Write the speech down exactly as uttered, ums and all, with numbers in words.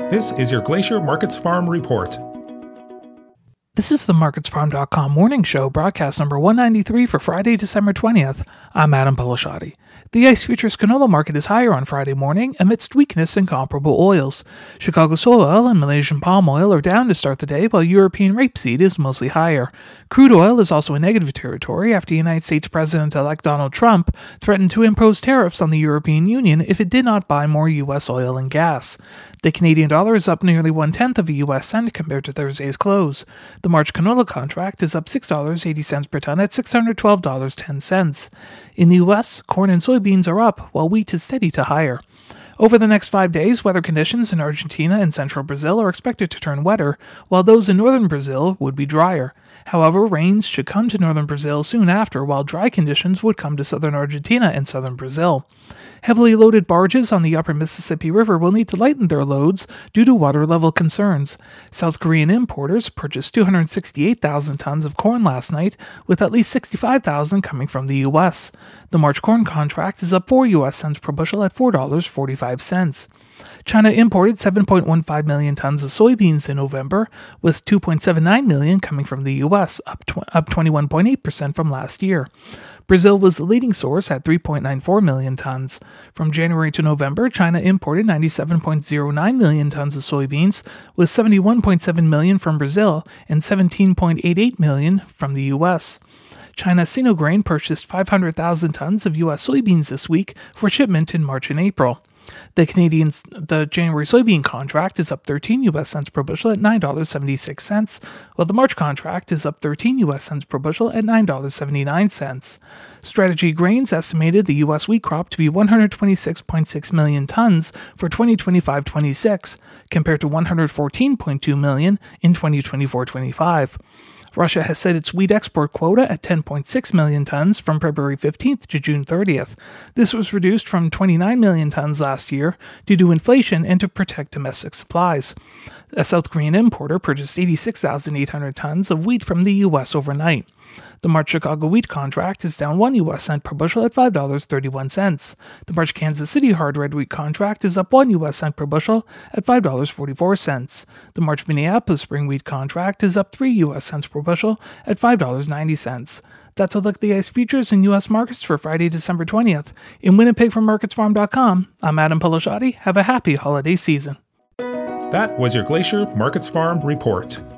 This is your Glacier Markets Farm Report. This is the Markets Farm dot com morning show, broadcast number one ninety-three for Friday, December twentieth. I'm Adam Pelashati. The ICE futures canola market is higher on Friday morning amidst weakness in comparable oils. Chicago soy oil and Malaysian palm oil are down to start the day, while European rapeseed is mostly higher. Crude oil is also in negative territory after United States President-elect Donald Trump threatened to impose tariffs on the European Union if it did not buy more U S oil and gas. The Canadian dollar is up nearly one-tenth of a U S cent compared to Thursday's close. The March canola contract is up six dollars and eighty cents per ton at six hundred twelve dollars and ten cents. In the U S, corn and soybeans are up, while wheat is steady to higher. Over the next five days, weather conditions in Argentina and central Brazil are expected to turn wetter, while those in northern Brazil would be drier. However, rains should come to northern Brazil soon after, while dry conditions would come to southern Argentina and southern Brazil. Heavily loaded barges on the upper Mississippi River will need to lighten their loads due to water level concerns. South Korean importers purchased two hundred sixty-eight thousand tons of corn last night, with at least sixty-five thousand coming from the U S. The March corn contract is up four U S cents per bushel at four dollars and forty-five cents. China imported seven point one five million tons of soybeans in November, with two point seven nine million coming from the U S, up, tw- up twenty-one point eight percent from last year. Brazil was the leading source at three point nine four million tons. From January to November, China imported ninety-seven point zero nine million tons of soybeans, with seventy-one point seven million from Brazil and seventeen point eight eight million from the U S. China Sinograin purchased five hundred thousand tons of U S soybeans this week for shipment in March and April. The Canadian, the January soybean contract is up thirteen U S cents per bushel at nine dollars and seventy-six cents, while the March contract is up thirteen U S cents per bushel at nine dollars and seventy-nine cents. Strategy Grains estimated the U S wheat crop to be one hundred twenty-six point six million tons for twenty twenty-five twenty-six, compared to one hundred fourteen point two million in twenty twenty-four twenty-five. Russia has set its wheat export quota at ten point six million tons from February fifteenth to June thirtieth. This was reduced from twenty-nine million tons last year due to inflation and to protect domestic supplies. A South Korean importer purchased eighty-six thousand eight hundred tons of wheat from the U S overnight. The March Chicago wheat contract is down one U S cent per bushel at five dollars and thirty-one cents. The March Kansas City hard red wheat contract is up one U S cent per bushel at five dollars and forty-four cents. The March Minneapolis spring wheat contract is up three U S cents per bushel at five dollars and ninety cents. That's a look at the ICE futures and U S markets for Friday, December twentieth. In Winnipeg from Markets Farm dot com, I'm Adam Pelashati. Have a happy holiday season. That was your Glacier Markets Farm Report.